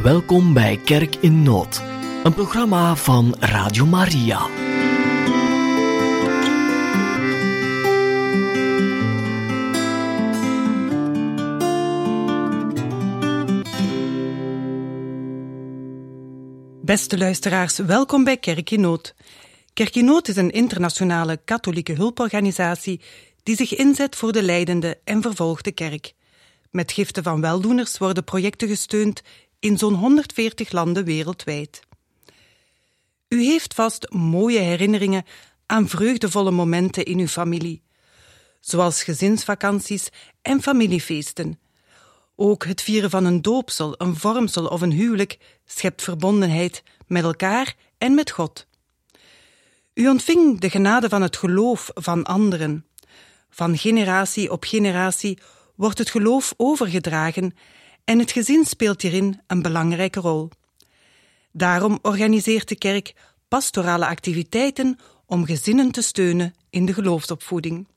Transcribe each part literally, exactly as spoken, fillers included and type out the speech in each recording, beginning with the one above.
Welkom bij Kerk in Nood, een programma van Radio Maria. Beste luisteraars, welkom bij Kerk in Nood. Kerk in Nood is een internationale katholieke hulporganisatie die zich inzet voor de lijdende en vervolgde kerk. Met giften van weldoeners worden projecten gesteund in zo'n honderdveertig landen wereldwijd. U heeft vast mooie herinneringen aan vreugdevolle momenten in uw familie, zoals gezinsvakanties en familiefeesten. Ook het vieren van een doopsel, een vormsel of een huwelijk schept verbondenheid met elkaar en met God. U ontving de genade van het geloof van anderen. Van generatie op generatie wordt het geloof overgedragen en het gezin speelt hierin een belangrijke rol. Daarom organiseert de kerk pastorale activiteiten om gezinnen te steunen in de geloofsopvoeding.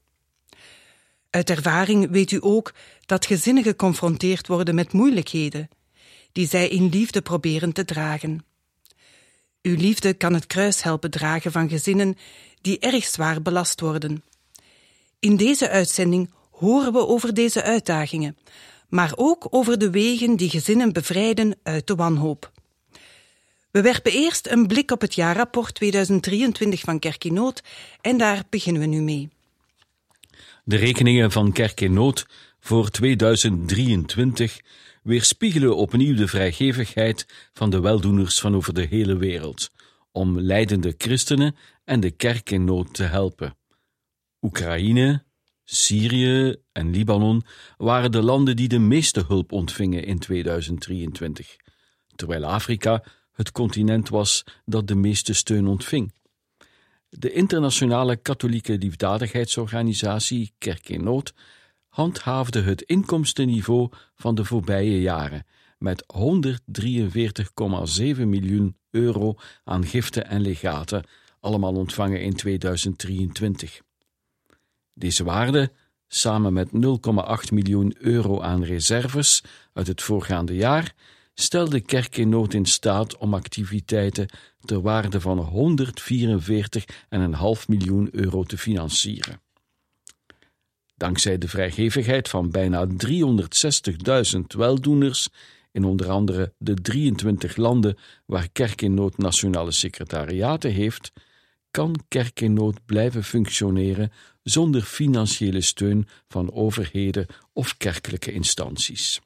Uit ervaring weet u ook dat gezinnen geconfronteerd worden met moeilijkheden, die zij in liefde proberen te dragen. Uw liefde kan het kruis helpen dragen van gezinnen die erg zwaar belast worden. In deze uitzending horen we over deze uitdagingen, maar ook over de wegen die gezinnen bevrijden uit de wanhoop. We werpen eerst een blik op het jaarrapport tweeduizend drieëntwintig van Kerk in Nood en daar beginnen we nu mee. De rekeningen van Kerk in Nood voor tweeduizend drieëntwintig weerspiegelen opnieuw de vrijgevigheid van de weldoeners van over de hele wereld, om lijdende christenen en de kerk in nood te helpen. Oekraïne, Syrië en Libanon waren de landen die de meeste hulp ontvingen in tweeduizend drieëntwintig, terwijl Afrika het continent was dat de meeste steun ontving. De internationale katholieke liefdadigheidsorganisatie Kerk in Nood handhaafde het inkomstenniveau van de voorbije jaren met honderddrieënveertig komma zeven miljoen euro aan giften en legaten, allemaal ontvangen in tweeduizend drieëntwintig. Deze waarde, samen met nul komma acht miljoen euro aan reserves uit het voorgaande jaar, stelde Kerk in Nood in staat om activiteiten ter waarde van honderdvierenveertig komma vijf miljoen euro te financieren. Dankzij de vrijgevigheid van bijna driehonderdzestigduizend weldoeners in onder andere de drieëntwintig landen waar Kerk in Nood nationale secretariaten heeft, kan Kerk in Nood blijven functioneren zonder financiële steun van overheden of kerkelijke instanties.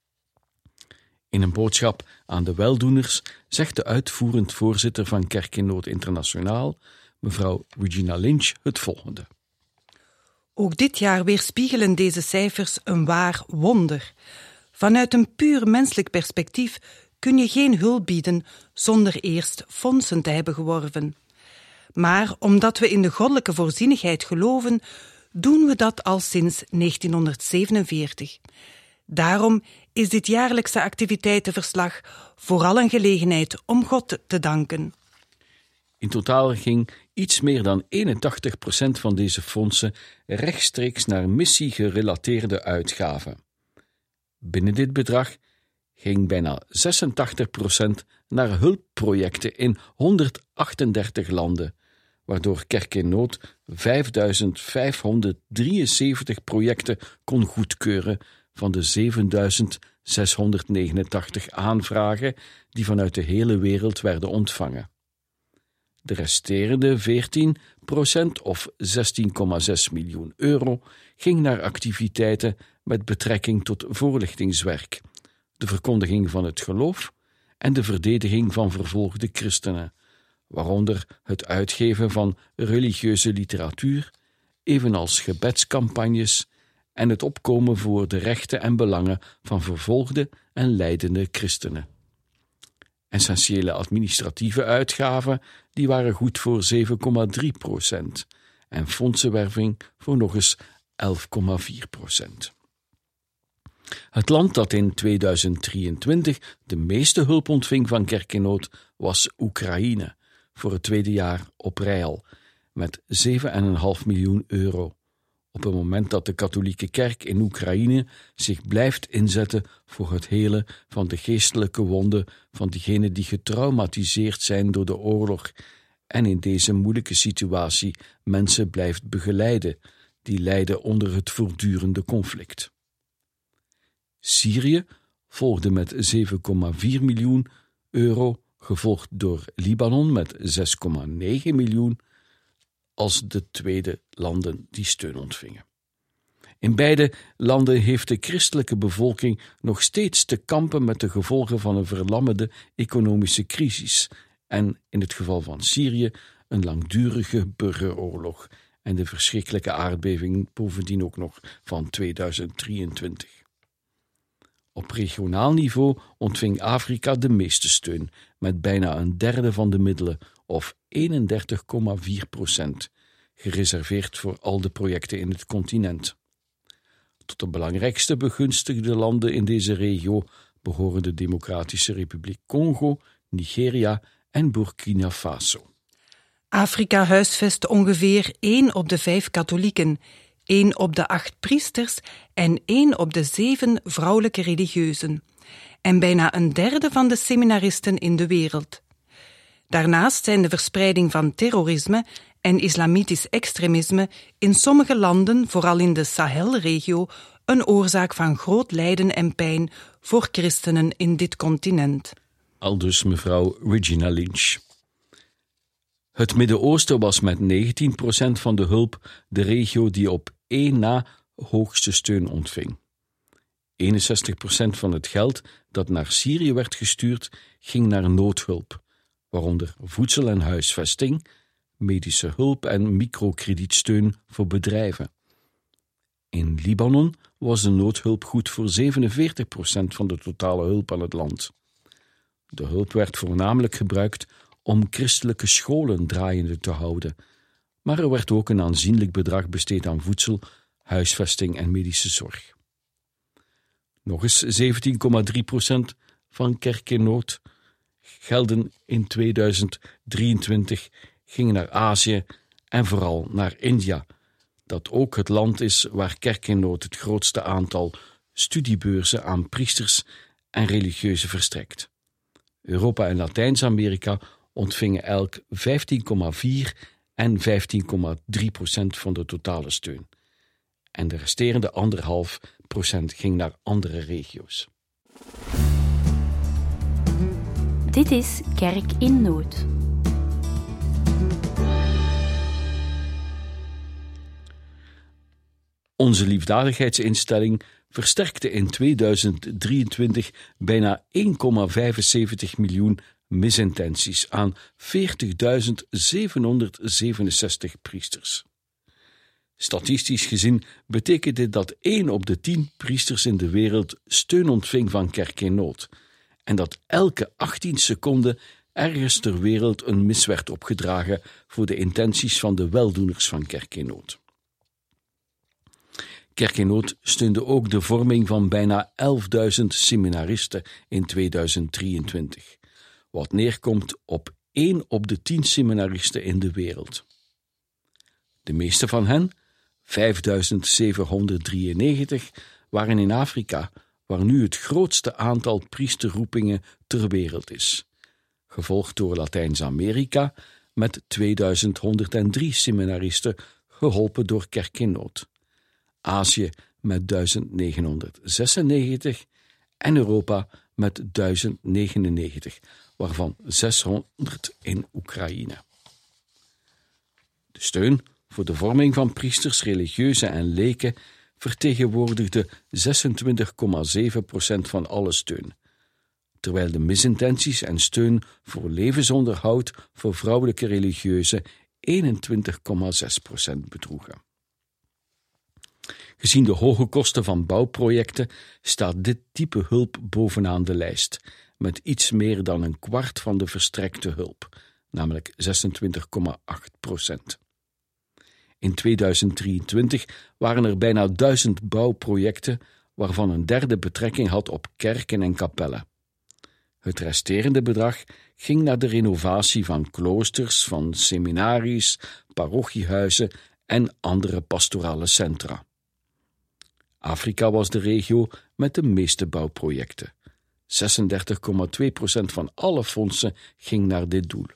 In een boodschap aan de weldoeners zegt de uitvoerend voorzitter van Kerk in Nood Internationaal, mevrouw Regina Lynch, het volgende. Ook dit jaar weerspiegelen deze cijfers een waar wonder. Vanuit een puur menselijk perspectief kun je geen hulp bieden zonder eerst fondsen te hebben geworven. Maar omdat we in de goddelijke voorzienigheid geloven, doen we dat al sinds negentienhonderdzevenenveertig. Daarom is dit jaarlijkse activiteitenverslag vooral een gelegenheid om God te danken. In totaal ging iets meer dan eenentachtig procent van deze fondsen rechtstreeks naar missie-gerelateerde uitgaven. Binnen dit bedrag ging bijna zesentachtig procent naar hulpprojecten in honderdachtendertig landen, waardoor Kerk in Nood vijfduizend vijfhonderddrieënzeventig projecten kon goedkeuren van de zevenduizend zeshonderdnegenentachtig aanvragen die vanuit de hele wereld werden ontvangen. De resterende veertien procent of zestien komma zes miljoen euro ging naar activiteiten met betrekking tot voorlichtingswerk, de verkondiging van het geloof en de verdediging van vervolgde christenen, waaronder het uitgeven van religieuze literatuur, evenals gebedscampagnes en het opkomen voor de rechten en belangen van vervolgde en lijdende christenen. Essentiële administratieve uitgaven die waren goed voor zeven komma drie procent en fondsenwerving voor nog eens elf komma vier procent. Het land dat in tweeduizend drieëntwintig de meeste hulp ontving van Kerk in Nood was Oekraïne, voor het tweede jaar op rij al, met zeven komma vijf miljoen euro, op het moment dat de katholieke kerk in Oekraïne zich blijft inzetten voor het helen van de geestelijke wonden van diegenen die getraumatiseerd zijn door de oorlog en in deze moeilijke situatie mensen blijft begeleiden die lijden onder het voortdurende conflict. Syrië volgde met zeven komma vier miljoen euro, gevolgd door Libanon met zes komma negen miljoen, als de tweede landen die steun ontvingen. In beide landen heeft de christelijke bevolking nog steeds te kampen met de gevolgen van een verlammende economische crisis en, in het geval van Syrië, een langdurige burgeroorlog en de verschrikkelijke aardbeving bovendien ook nog van tweeduizend drieëntwintig. Op regionaal niveau ontving Afrika de meeste steun, met bijna een derde van de middelen, of eenendertig komma vier procent, gereserveerd voor al de projecten in het continent. Tot de belangrijkste begunstigde landen in deze regio behoren de Democratische Republiek Congo, Nigeria en Burkina Faso. Afrika huisvest ongeveer één op de vijf katholieken, één op de acht priesters en één op de zeven vrouwelijke religieuzen. En bijna een derde van de seminaristen in de wereld. Daarnaast zijn de verspreiding van terrorisme en islamitisch extremisme in sommige landen, vooral in de Sahelregio, een oorzaak van groot lijden en pijn voor christenen in dit continent. Aldus mevrouw Regina Lynch. Het Midden-Oosten was met negentien procent van de hulp de regio die op één na hoogste steun ontving. eenenzestig procent van het geld dat naar Syrië werd gestuurd, ging naar noodhulp, waaronder voedsel en huisvesting, medische hulp en microkredietsteun voor bedrijven. In Libanon was de noodhulp goed voor zevenenveertig procent van de totale hulp aan het land. De hulp werd voornamelijk gebruikt om christelijke scholen draaiende te houden, maar er werd ook een aanzienlijk bedrag besteed aan voedsel, huisvesting en medische zorg. Nog eens zeventien komma drie procent van kerk in nood gelden in tweeduizend drieëntwintig gingen naar Azië en vooral naar India, dat ook het land is waar kerk in nood het grootste aantal studiebeurzen aan priesters en religieuzen verstrekt. Europa en Latijns-Amerika ontvingen elk vijftien komma vier en vijftien komma drie procent van de totale steun. En de resterende anderhalf procent ging naar andere regio's. Dit is Kerk in Nood. Onze liefdadigheidsinstelling versterkte in tweeduizend drieëntwintig bijna één komma vijfenzeventig miljoen misintenties aan veertigduizend zevenhonderdzevenenzestig priesters. Statistisch gezien betekent dit dat één op de tien priesters in de wereld steun ontving van kerk in nood en dat elke achttien seconden ergens ter wereld een mis werd opgedragen voor de intenties van de weldoeners van kerk in nood. Kerk in nood steunde ook de vorming van bijna elfduizend seminaristen in tweeduizend drieëntwintig, wat neerkomt op één op de tien seminaristen in de wereld. De meeste van hen, vijfduizend zevenhonderddrieënnegentig, waren in Afrika, waar nu het grootste aantal priesterroepingen ter wereld is, gevolgd door Latijns-Amerika met tweeduizend honderddrie seminaristen, geholpen door kerk in nood, Azië met duizend negenhonderdzesennegentig en Europa met duizend negenennegentig, waarvan zeshonderd in Oekraïne. De steun voor de vorming van priesters, religieuzen en leken vertegenwoordigde zesentwintig komma zeven procent van alle steun, terwijl de misintenties en steun voor levensonderhoud voor vrouwelijke religieuzen eenentwintig komma zes procent bedroegen. Gezien de hoge kosten van bouwprojecten staat dit type hulp bovenaan de lijst, met iets meer dan een kwart van de verstrekte hulp, namelijk zesentwintig komma acht procent. In tweeduizend drieëntwintig waren er bijna duizend bouwprojecten, waarvan een derde betrekking had op kerken en kapellen. Het resterende bedrag ging naar de renovatie van kloosters, van seminaries, parochiehuizen en andere pastorale centra. Afrika was de regio met de meeste bouwprojecten. zesendertig komma twee procent van alle fondsen ging naar dit doel.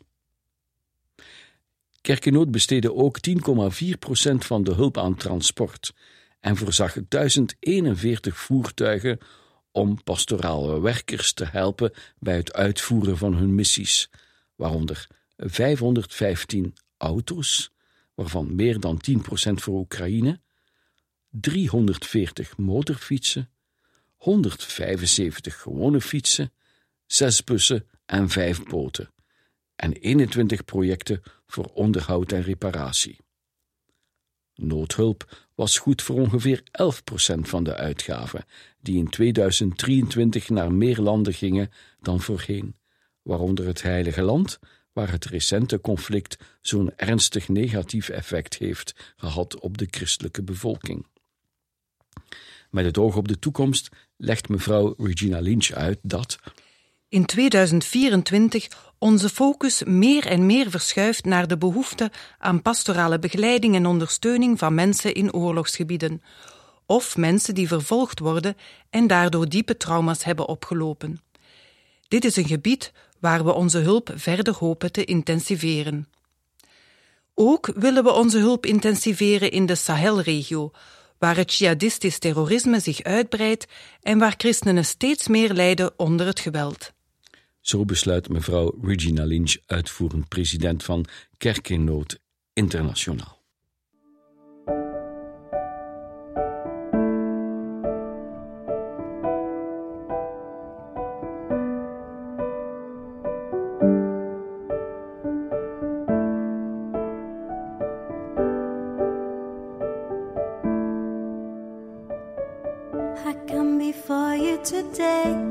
Kerk in Nood besteedde ook tien komma vier procent van de hulp aan transport en voorzag duizend eenenveertig voertuigen om pastorale werkers te helpen bij het uitvoeren van hun missies, waaronder vijfhonderdvijftien auto's, waarvan meer dan tien procent voor Oekraïne, driehonderdveertig motorfietsen, honderdvijfenzeventig gewone fietsen, zes bussen en vijf boten en eenentwintig projecten voor onderhoud en reparatie. Noodhulp was goed voor ongeveer elf procent van de uitgaven, die in tweeduizend drieëntwintig naar meer landen gingen dan voorheen, waaronder het Heilige Land, waar het recente conflict zo'n ernstig negatief effect heeft gehad op de christelijke bevolking. Met het oog op de toekomst legt mevrouw Regina Lynch uit dat in tweeduizend vierentwintig onze focus meer en meer verschuift naar de behoefte aan pastorale begeleiding en ondersteuning van mensen in oorlogsgebieden, of mensen die vervolgd worden en daardoor diepe trauma's hebben opgelopen. Dit is een gebied waar we onze hulp verder hopen te intensiveren. Ook willen we onze hulp intensiveren in de Sahelregio, waar het jihadistisch terrorisme zich uitbreidt en waar christenen steeds meer lijden onder het geweld. Zo besluit mevrouw Regina Lynch, uitvoerend president van Kerk in Nood Internationaal. I come before you today,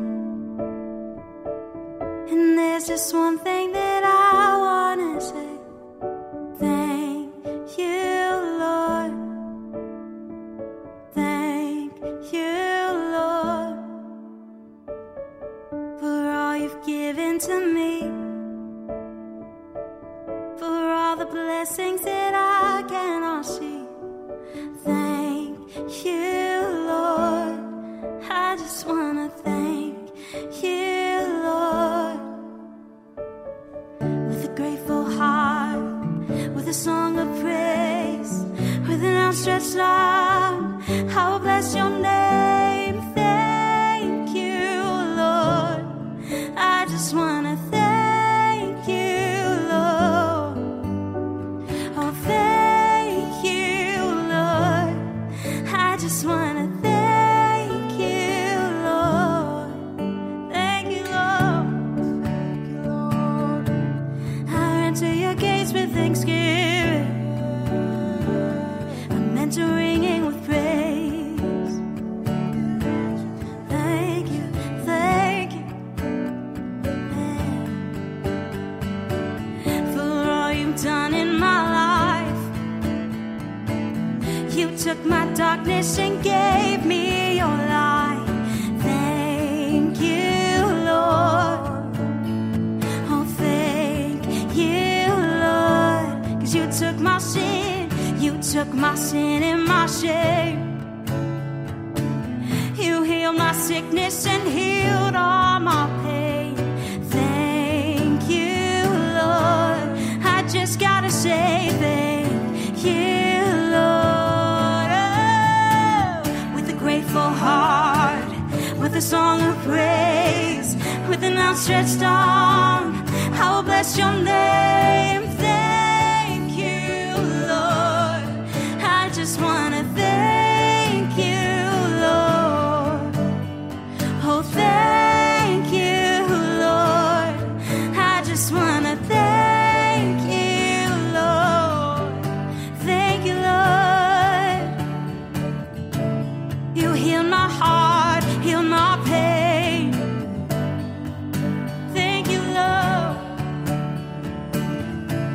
and there's just one thing that I wanna say. Thank you, Lord. Thank you, Lord, for all you've given to me, for all the blessings that I cannot see. Thank you, Lord. I just wanna thank you, Lord. With a grateful heart, with a song of praise, with an outstretched arm, I will bless your name. Thank you, Lord. I just wanna thank you, Lord. Oh, thank you, Lord. I just wanna thank Thanksgiving, I'm entering in with praise. Thank you, thank you, for all you've done in my life. You took my darkness and gave me your light. Thank you, Lord. Oh, thank you, Lord. 'Cause you took my sin, you took my sin and my shame. You healed my sickness and healed all my pain. Thank you, Lord. I just gotta say thank you, Lord. Oh, with a grateful heart, with a song of praise, with an outstretched arm, I will bless your name. Thank you, Lord. I just wanna thank you, Lord. Oh, thank you, Lord. I just wanna thank you, Lord. Thank you, Lord. You heal my heart, heal my pain. Thank you, Lord.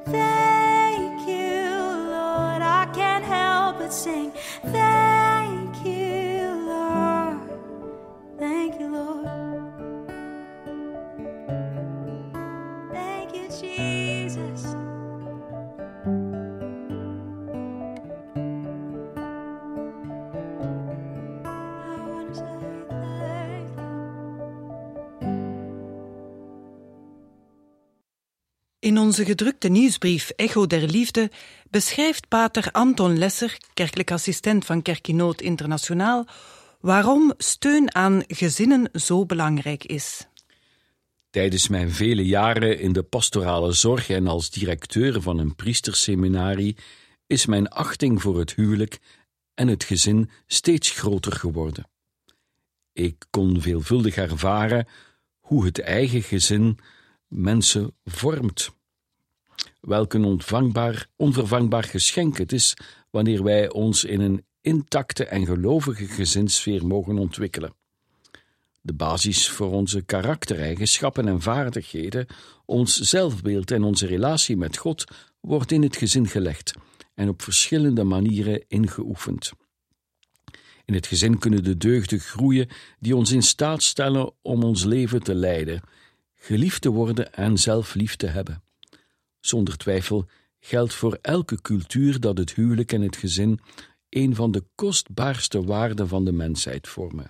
thank you, Lord. I can't help but sing, thank you, Lord. Thank you, Lord. Thank you, Jesus. In onze gedrukte nieuwsbrief Echo der Liefde beschrijft pater Anton Lesser, kerkelijk assistent van Kerk in Nood Internationaal, waarom steun aan gezinnen zo belangrijk is. Tijdens mijn vele jaren in de pastorale zorg en als directeur van een priesterseminarie is mijn achting voor het huwelijk en het gezin steeds groter geworden. Ik kon veelvuldig ervaren hoe het eigen gezin mensen vormt. Welk een ontvangbaar, onvervangbaar geschenk het is wanneer wij ons in een intacte en gelovige gezinssfeer mogen ontwikkelen. De basis voor onze karaktereigenschappen en vaardigheden, ons zelfbeeld en onze relatie met God wordt in het gezin gelegd en op verschillende manieren ingeoefend. In het gezin kunnen de deugden groeien die ons in staat stellen om ons leven te leiden, geliefd te worden en zelf lief te hebben. Zonder twijfel geldt voor elke cultuur dat het huwelijk en het gezin een van de kostbaarste waarden van de mensheid vormen.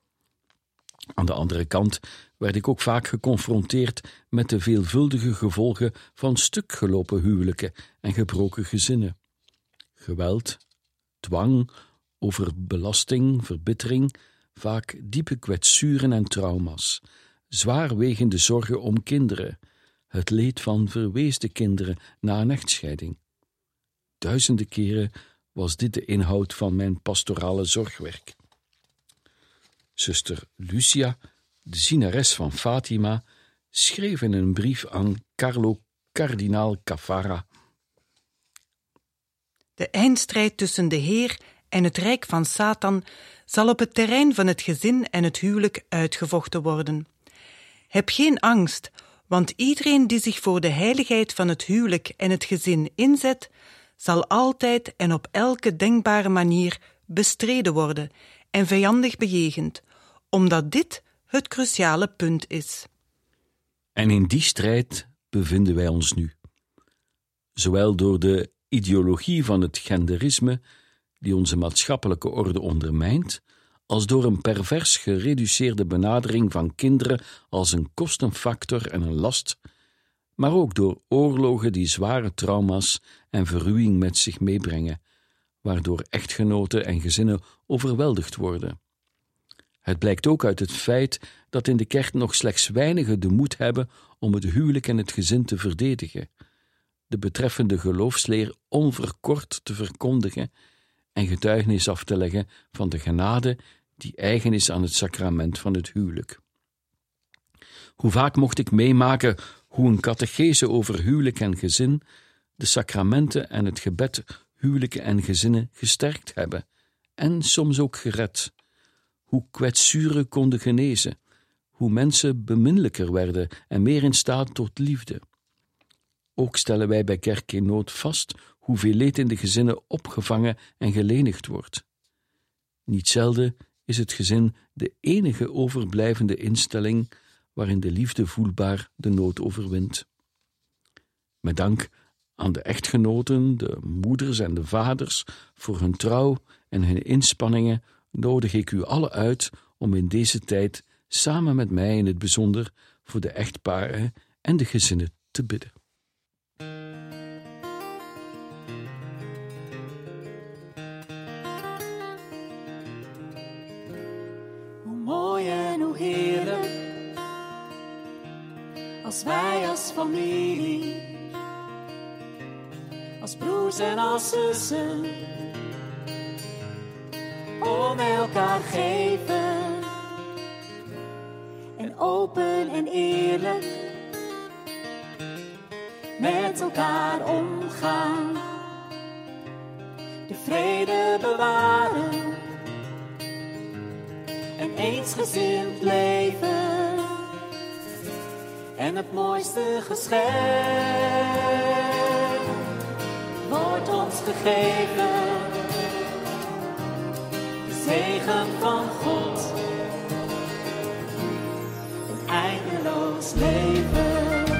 Aan de andere kant werd ik ook vaak geconfronteerd met de veelvuldige gevolgen van stukgelopen huwelijken en gebroken gezinnen. Geweld, dwang, overbelasting, verbittering, vaak diepe kwetsuren en trauma's, zwaarwegende zorgen om kinderen, het leed van verweesde kinderen na een echtscheiding. Duizenden keren was dit de inhoud van mijn pastorale zorgwerk. Zuster Lucia, de zienares van Fatima, schreef in een brief aan Carlo kardinaal Caffarra: De eindstrijd tussen de Heer en het rijk van Satan zal op het terrein van het gezin en het huwelijk uitgevochten worden. Heb geen angst, want iedereen die zich voor de heiligheid van het huwelijk en het gezin inzet, zal altijd en op elke denkbare manier bestreden worden en vijandig bejegend, omdat dit het cruciale punt is. En in die strijd bevinden wij ons nu. Zowel door de ideologie van het genderisme, die onze maatschappelijke orde ondermijnt, als door een pervers gereduceerde benadering van kinderen als een kostenfactor en een last, maar ook door oorlogen die zware trauma's en verruwing met zich meebrengen, waardoor echtgenoten en gezinnen overweldigd worden. Het blijkt ook uit het feit dat in de kerk nog slechts weinigen de moed hebben om het huwelijk en het gezin te verdedigen, de betreffende geloofsleer onverkort te verkondigen en getuigenis af te leggen van de genade die eigen is aan het sacrament van het huwelijk. Hoe vaak mocht ik meemaken hoe een catechese over huwelijk en gezin de sacramenten en het gebed huwelijken en gezinnen gesterkt hebben en soms ook gered. Hoe kwetsuren konden genezen, hoe mensen beminnelijker werden en meer in staat tot liefde. Ook stellen wij bij Kerk in Nood vast hoeveel leed in de gezinnen opgevangen en gelenigd wordt. Niet zelden is het gezin de enige overblijvende instelling waarin de liefde voelbaar de nood overwint. Met dank aan de echtgenoten, de moeders en de vaders voor hun trouw en hun inspanningen nodig ik u allen uit om in deze tijd samen met mij in het bijzonder voor de echtparen en de gezinnen te bidden. Hoe mooi en hoe heerlijk, als wij als familie, als broers en als zussen, om elkaar geven en open en eerlijk met elkaar omgaan, de vrede bewaren en eensgezind leven en het mooiste geschenk gegeven. De zegen van God. Een eindeloos leven.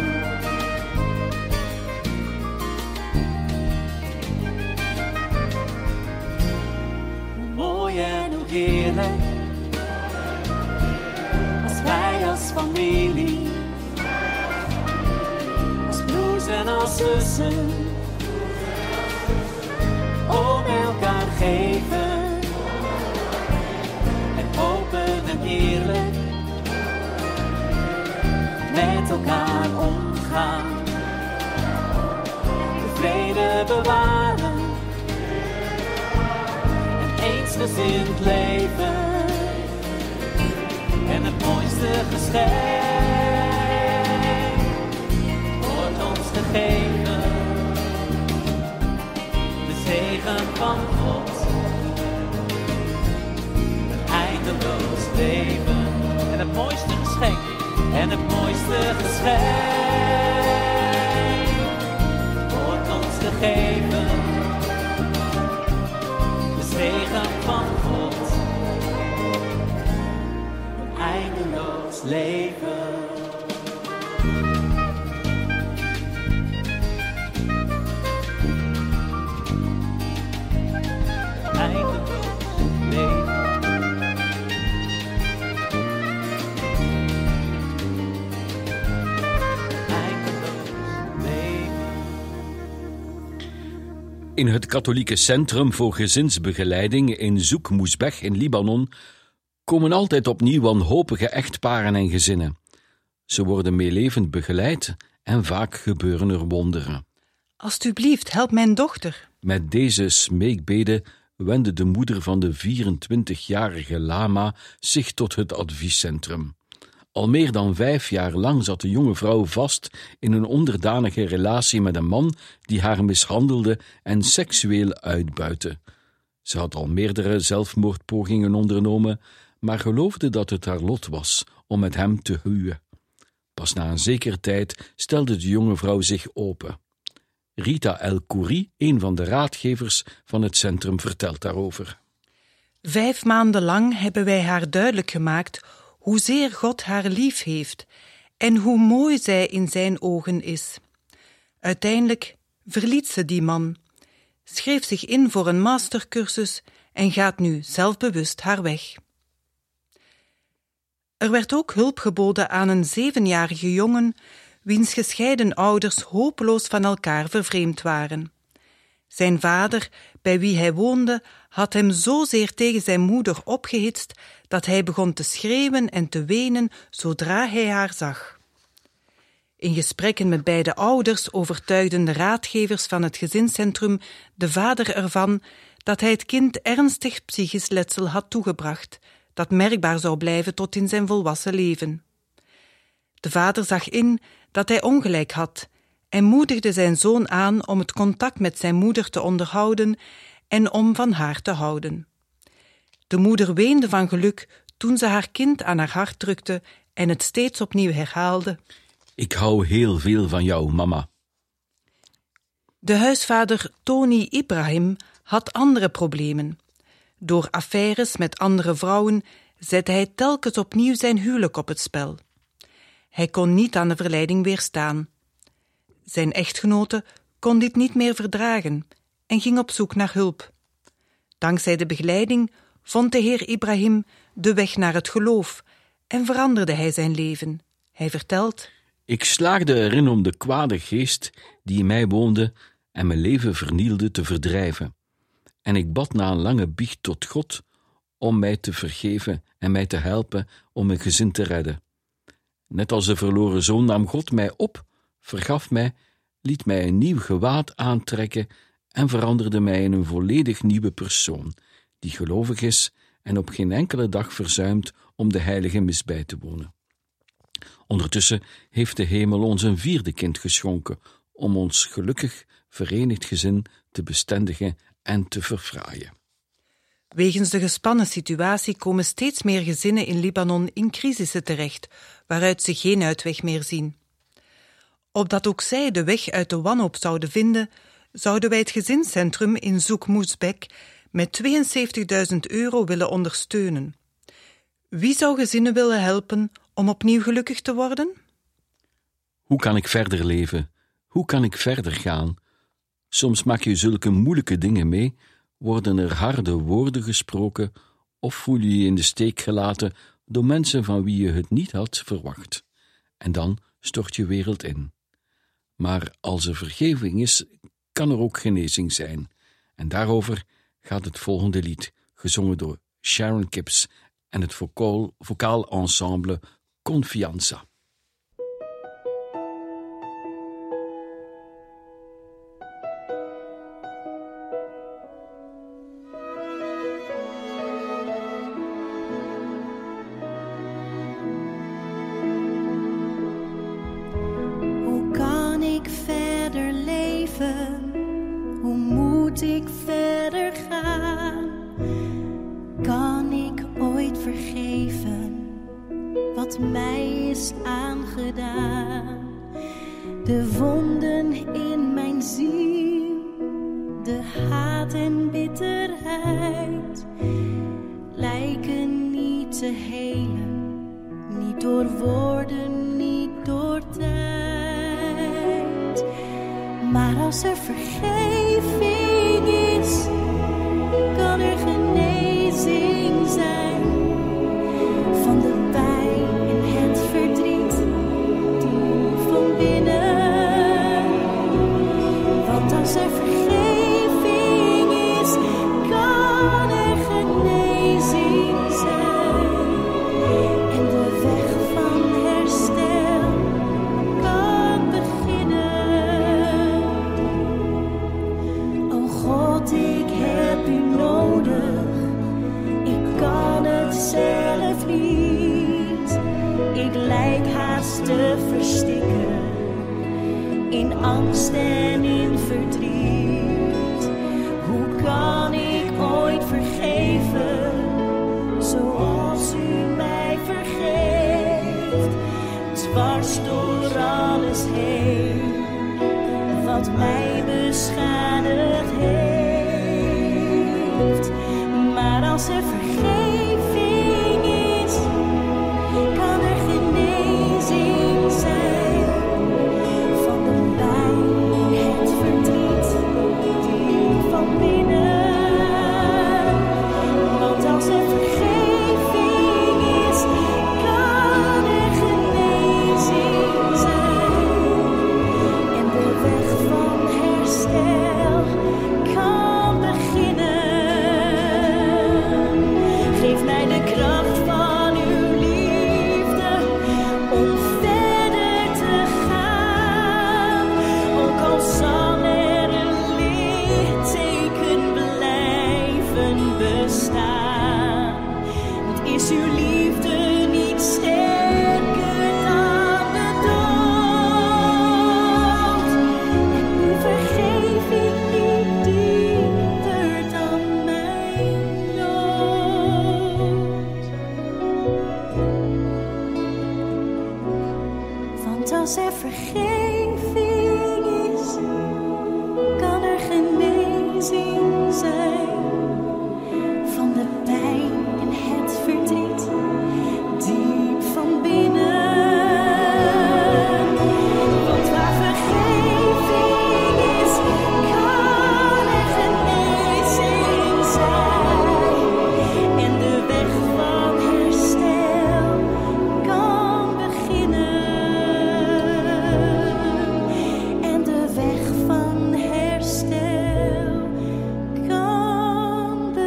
Hoe mooi en hoe heerlijk. Als wij als familie. En als zussen om elkaar geven en open en eerlijk met elkaar omgaan, de vrede bewaren en eensgezind leven en het mooiste geschenk gegeven, de zegen van God, een eindeloos leven en het mooiste geschenk, en het mooiste geschenk wordt ons gegeven, de zegen van God, een eindeloos leven. In het katholieke Centrum voor Gezinsbegeleiding in Zoek-Moesbech in Libanon komen altijd opnieuw wanhopige echtparen en gezinnen. Ze worden meelevend begeleid en vaak gebeuren er wonderen. Alsjeblieft, help mijn dochter. Met deze smeekbede wendde de moeder van de vierentwintigjarige Lama zich tot het adviescentrum. Al meer dan vijf jaar lang zat de jonge vrouw vast in een onderdanige relatie met een man die haar mishandelde en seksueel uitbuitte. Ze had al meerdere zelfmoordpogingen ondernomen, maar geloofde dat het haar lot was om met hem te huwen. Pas na een zekere tijd stelde de jonge vrouw zich open. Rita El-Kouri, een van de raadgevers van het centrum, vertelt daarover. Vijf maanden lang hebben wij haar duidelijk gemaakt hoezeer God haar lief heeft en hoe mooi zij in zijn ogen is. Uiteindelijk verliet ze die man, schreef zich in voor een mastercursus en gaat nu zelfbewust haar weg. Er werd ook hulp geboden aan een zevenjarige jongen wiens gescheiden ouders hopeloos van elkaar vervreemd waren. Zijn vader, bij wie hij woonde, had hem zozeer tegen zijn moeder opgehitst dat hij begon te schreeuwen en te wenen zodra hij haar zag. In gesprekken met beide ouders overtuigden de raadgevers van het gezinscentrum de vader ervan dat hij het kind ernstig psychisch letsel had toegebracht, dat merkbaar zou blijven tot in zijn volwassen leven. De vader zag in dat hij ongelijk had en moedigde zijn zoon aan om het contact met zijn moeder te onderhouden en om van haar te houden. De moeder weende van geluk toen ze haar kind aan haar hart drukte en het steeds opnieuw herhaalde: Ik hou heel veel van jou, mama. De huisvader Tony Ibrahim had andere problemen. Door affaires met andere vrouwen zette hij telkens opnieuw zijn huwelijk op het spel. Hij kon niet aan de verleiding weerstaan. Zijn echtgenote kon dit niet meer verdragen en ging op zoek naar hulp. Dankzij de begeleiding vond de heer Ibrahim de weg naar het geloof en veranderde hij zijn leven. Hij vertelt: Ik slaagde erin om de kwade geest die in mij woonde en mijn leven vernielde te verdrijven. En ik bad na een lange biecht tot God om mij te vergeven en mij te helpen om mijn gezin te redden. Net als de verloren zoon nam God mij op, vergaf mij, liet mij een nieuw gewaad aantrekken en veranderde mij in een volledig nieuwe persoon, die gelovig is en op geen enkele dag verzuimt om de heilige mis bij te wonen. Ondertussen heeft de hemel ons een vierde kind geschonken om ons gelukkig verenigd gezin te bestendigen en te verfraaien. Wegens de gespannen situatie komen steeds meer gezinnen in Libanon in crisissen terecht, waaruit ze geen uitweg meer zien. Opdat ook zij de weg uit de wanhoop zouden vinden, zouden wij het gezinscentrum in Zoek-Moesbek met tweeënzeventigduizend euro willen ondersteunen. Wie zou gezinnen willen helpen om opnieuw gelukkig te worden? Hoe kan ik verder leven? Hoe kan ik verder gaan? Soms maak je zulke moeilijke dingen mee, worden er harde woorden gesproken of voel je je in de steek gelaten door mensen van wie je het niet had verwacht. En dan stort je wereld in. Maar als er vergeving is, kan er ook genezing zijn. En daarover gaat het volgende lied, gezongen door Sharon Kipps en het vocaal, vocaal ensemble Confianza. Hoe kan ik verder leven? Hoe moet ik verder gaan? Kan ik ooit vergeven wat mij is aangedaan? De wonden in mijn ziel, de haat en bitterheid lijken niet te helen, niet door woorden, niet door tijd. Maar als er vergeving is, kan er genezing zijn van de pijn en het verdriet diep van binnen. Want als er vergeving is, kan er genezing zijn en de weg van herstel kan beginnen. O God, ik heb u nodig. Ik kan het zelf niet. Ik lijk haast te verstikken in angst en in verdriet. Hoe kan ik ooit vergeven zoals u mij vergeeft? Dwars door alles heen wat mij beschadigd heeft. Maar als er vergeving is, kan er genezing zijn van de pijn, het verdriet diep van binnen. Want als er vergeving is, kan er genezing zijn en de weg van herstel kan beginnen. Geef mij de kracht van uw liefde om verder te gaan. Ook al zal er een litteken blijven bestaan. Want is uw liefde niet sterker dan de dood? En uw vergeving niet dieper dan mijn nood? Want als er vergeving is, kan er genezing zijn van de pijn en het verdriet diep van binnen. Want waar vergeving is, kan er genezing zijn en de weg van herstel kan beginnen. En de weg van herstel kan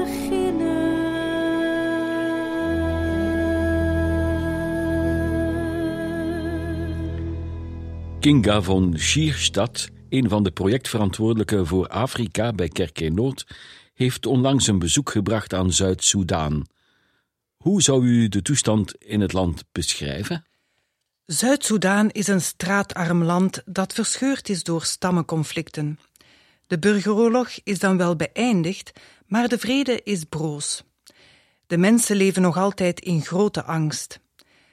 beginnen. Kinga von Schierstadt, een van de projectverantwoordelijken voor Afrika bij Kerk in Nood, heeft onlangs een bezoek gebracht aan Zuid-Soedan. Hoe zou u de toestand in het land beschrijven? Zuid-Soedan is een straatarm land dat verscheurd is door stammenconflicten. De burgeroorlog is dan wel beëindigd, maar de vrede is broos. De mensen leven nog altijd in grote angst.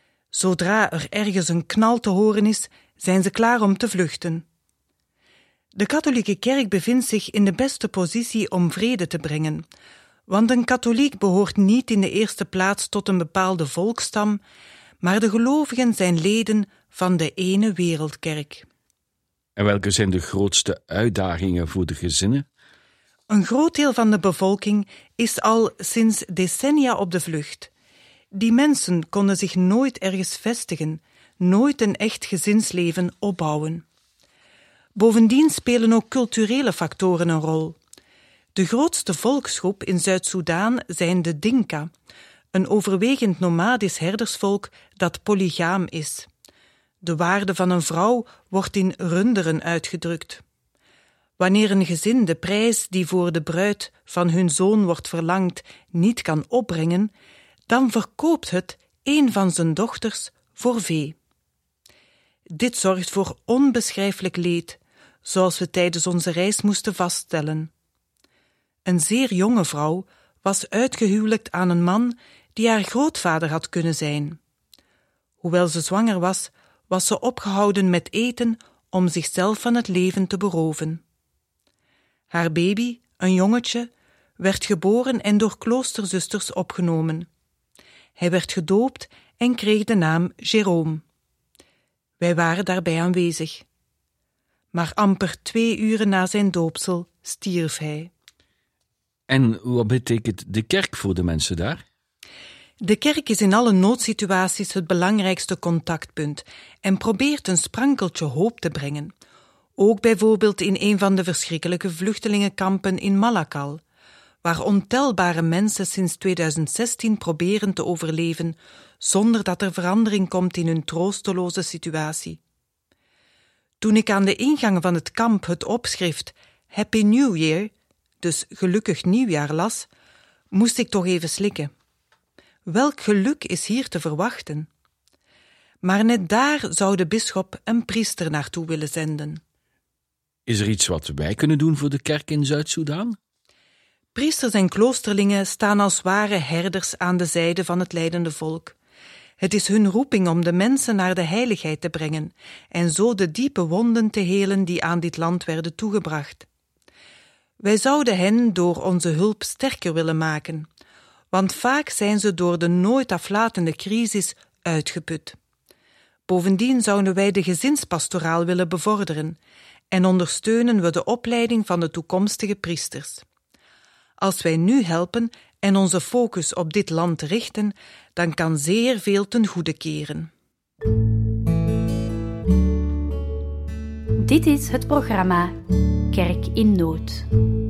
Zodra er ergens een knal te horen is, zijn ze klaar om te vluchten. De katholieke kerk bevindt zich in de beste positie om vrede te brengen, want een katholiek behoort niet in de eerste plaats tot een bepaalde volksstam, maar de gelovigen zijn leden van de ene wereldkerk. En welke zijn de grootste uitdagingen voor de gezinnen? Een groot deel van de bevolking is al sinds decennia op de vlucht. Die mensen konden zich nooit ergens vestigen, nooit een echt gezinsleven opbouwen. Bovendien spelen ook culturele factoren een rol. De grootste volksgroep in Zuid-Soedan zijn de Dinka, een overwegend nomadisch herdersvolk dat polygaam is. De waarde van een vrouw wordt in runderen uitgedrukt. Wanneer een gezin de prijs die voor de bruid van hun zoon wordt verlangd niet kan opbrengen, dan verkoopt het een van zijn dochters voor vee. Dit zorgt voor onbeschrijfelijk leed, zoals we tijdens onze reis moesten vaststellen. Een zeer jonge vrouw was uitgehuwelijkt aan een man die haar grootvader had kunnen zijn. Hoewel ze zwanger was, was ze opgehouden met eten om zichzelf van het leven te beroven. Haar baby, een jongetje, werd geboren en door kloosterzusters opgenomen. Hij werd gedoopt en kreeg de naam Jérôme. Wij waren daarbij aanwezig. Maar amper twee uren na zijn doopsel stierf hij. En wat betekent de kerk voor de mensen daar? De kerk is in alle noodsituaties het belangrijkste contactpunt en probeert een sprankeltje hoop te brengen. Ook bijvoorbeeld in een van de verschrikkelijke vluchtelingenkampen in Malakal, waar ontelbare mensen sinds tweeduizend zestien proberen te overleven zonder dat er verandering komt in hun troosteloze situatie. Toen ik aan de ingang van het kamp het opschrift Happy New Year, dus gelukkig nieuwjaar, las, moest ik toch even slikken. Welk geluk is hier te verwachten? Maar net daar zou de bisschop een priester naartoe willen zenden. Is er iets wat wij kunnen doen voor de kerk in Zuid-Soedan? Priesters en kloosterlingen staan als ware herders aan de zijde van het lijdende volk. Het is hun roeping om de mensen naar de heiligheid te brengen en zo de diepe wonden te helen die aan dit land werden toegebracht. Wij zouden hen door onze hulp sterker willen maken, want vaak zijn ze door de nooit aflatende crisis uitgeput. Bovendien zouden wij de gezinspastoraal willen bevorderen en ondersteunen we de opleiding van de toekomstige priesters. Als wij nu helpen en onze focus op dit land richten, dan kan zeer veel ten goede keren. Dit is het programma Kerk in Nood.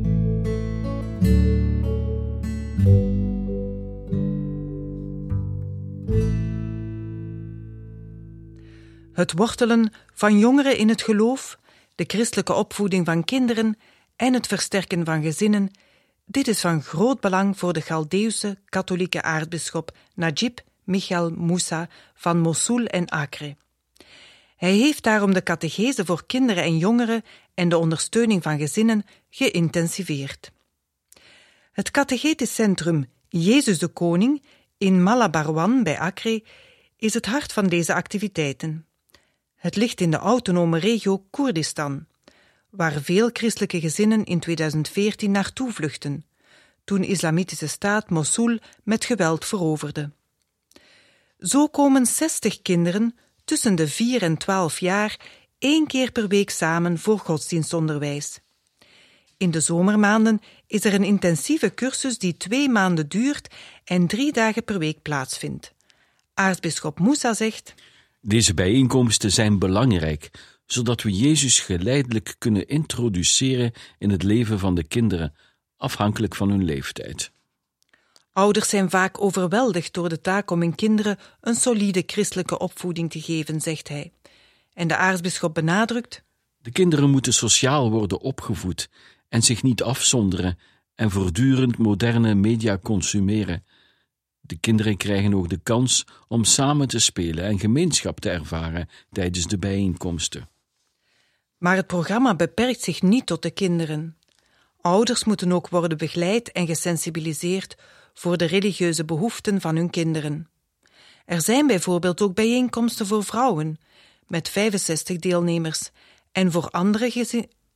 Het wortelen van jongeren in het geloof, de christelijke opvoeding van kinderen en het versterken van gezinnen, dit is van groot belang voor de Chaldeeuwse katholieke aartsbisschop Najib Michal Moussa van Mosul en Acre. Hij heeft daarom de catechese voor kinderen en jongeren en de ondersteuning van gezinnen geïntensiveerd. Het catechetisch centrum Jezus de Koning in Malabarwan bij Acre is het hart van deze activiteiten. Het ligt in de autonome regio Koerdistan, waar veel christelijke gezinnen in tweeduizend veertien naartoe vluchtten, toen de islamitische staat Mosul met geweld veroverde. Zo komen zestig kinderen tussen de vier en twaalf jaar één keer per week samen voor godsdienstonderwijs. In de zomermaanden is er een intensieve cursus die twee maanden duurt en drie dagen per week plaatsvindt. Aartsbisschop Moussa zegt: Deze bijeenkomsten zijn belangrijk, zodat we Jezus geleidelijk kunnen introduceren in het leven van de kinderen, afhankelijk van hun leeftijd. Ouders zijn vaak overweldigd door de taak om hun kinderen een solide christelijke opvoeding te geven, zegt hij. En de aartsbisschop benadrukt: De kinderen moeten sociaal worden opgevoed en zich niet afzonderen en voortdurend moderne media consumeren. De kinderen krijgen ook de kans om samen te spelen en gemeenschap te ervaren tijdens de bijeenkomsten. Maar het programma beperkt zich niet tot de kinderen. Ouders moeten ook worden begeleid en gesensibiliseerd voor de religieuze behoeften van hun kinderen. Er zijn bijvoorbeeld ook bijeenkomsten voor vrouwen, met vijfenzestig deelnemers, en voor andere, gezin-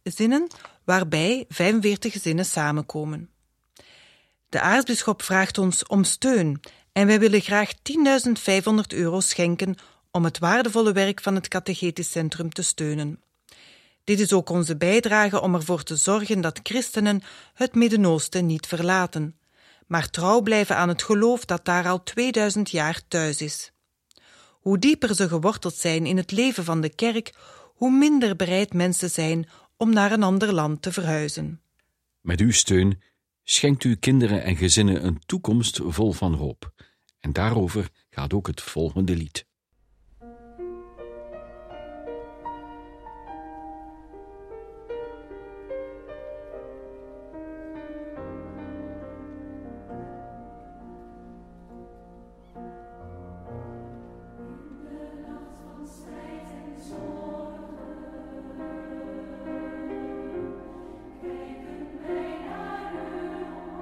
zinnen, waarbij vijfenveertig gezinnen samenkomen. De aartsbisschop vraagt ons om steun en wij willen graag tienduizend vijfhonderd euro schenken om het waardevolle werk van het catechetisch centrum te steunen. Dit is ook onze bijdrage om ervoor te zorgen dat christenen het Midden-Oosten niet verlaten, maar trouw blijven aan het geloof dat daar al tweeduizend jaar thuis is. Hoe dieper ze geworteld zijn in het leven van de kerk, hoe minder bereid mensen zijn om naar een ander land te verhuizen. Met uw steun schenkt u kinderen en gezinnen een toekomst vol van hoop. En daarover gaat ook het volgende lied.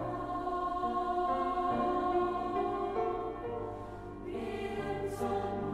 Song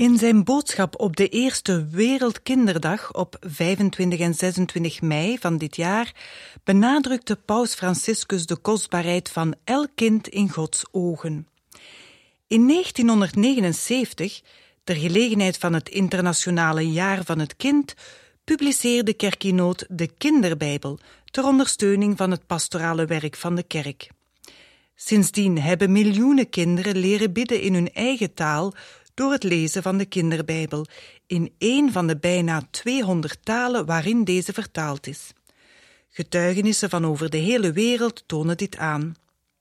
In zijn boodschap op de eerste Wereldkinderdag op vijfentwintig en zesentwintig mei van dit jaar benadrukte Paus Franciscus de kostbaarheid van elk kind in Gods ogen. In negentienhonderdnegenenzeventig, ter gelegenheid van het internationale jaar van het kind, publiceerde Kerkgenoot de Kinderbijbel ter ondersteuning van het pastorale werk van de kerk. Sindsdien hebben miljoenen kinderen leren bidden in hun eigen taal door het lezen van de Kinderbijbel, in één van de bijna tweehonderd talen waarin deze vertaald is. Getuigenissen van over de hele wereld tonen dit aan.